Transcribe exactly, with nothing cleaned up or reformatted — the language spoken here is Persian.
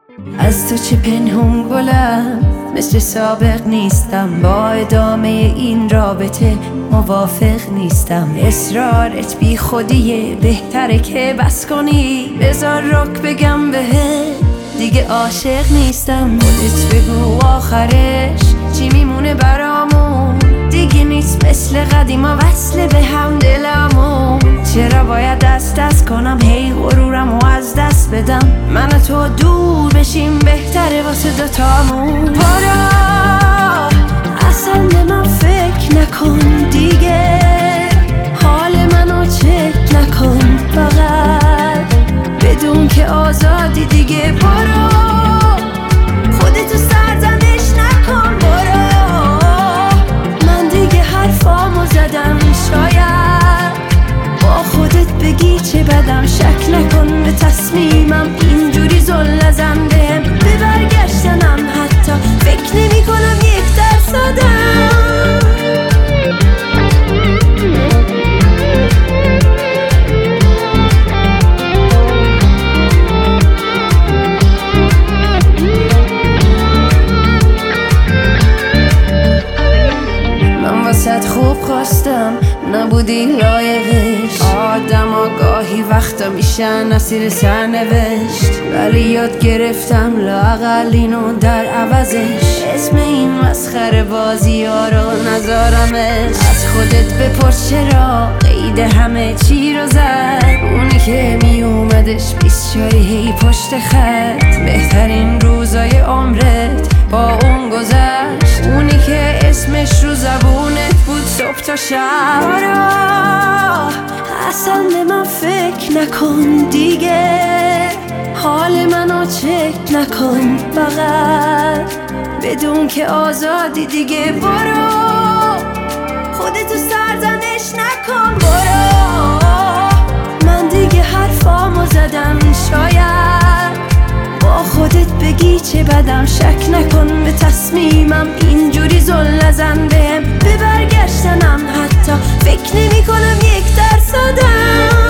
از تو چه پنهون گلم، مثل سابق نیستم، با ادامه این رابطه موافق نیستم. اصرارت بی خودیه، بهتره که بس کنی. بذار رک بگم بهت دیگه عاشق نیستم. خودت بگو آخرش چی میمونه برامون، دیگه نیست مثل قدیما وصله به هم دلمون. چرا باید دست دست کنم هی غرورم و از دست بدم؟ من و تو دور بشیم بهتره واسه دوتامون. برو اصلا به من فکر نکن دیگه، حال منو چک نکن، فقط بدون که آزادی دیگه. برو خودتو سرزنش نکن، برو من دیگه حرفامو زدم، شاید با خودت بگی چه بدم. شک نکن به تصمیمم، اینجوری زل نزن بهم، به برگشتنم حتی فکر نمی کنم یک درصدم. واسه خوب خواستم نبودی لایقش، آدم آگاهی وقتا میشن اسیر سرنوشت، ولی یاد گرفتم لااقل اینو در عوضش اسم این مسخره بازی ها رو نذارمش. از خودت بپرس چرا قید همه چی رو زد، اونی که میومدش بیست چاری هی پشت خط. بهترین روزای عمرت با اون گذشت، اونی که اسمش رو زبونت بود صبح تا شب. برو اصلا به من فکر نکن دیگه، حال منو چک نکن، فقط بدون که آزادی دیگه. برو خودتو سرزنش نکن، برو من دیگه حرفامو زدم، شاید با خودت بگی چه بدم. شک نکن به تصمیمم، اینجوری زل نزن بهم، به برگشتنم حتی فکر نمی کنم یک درصدم.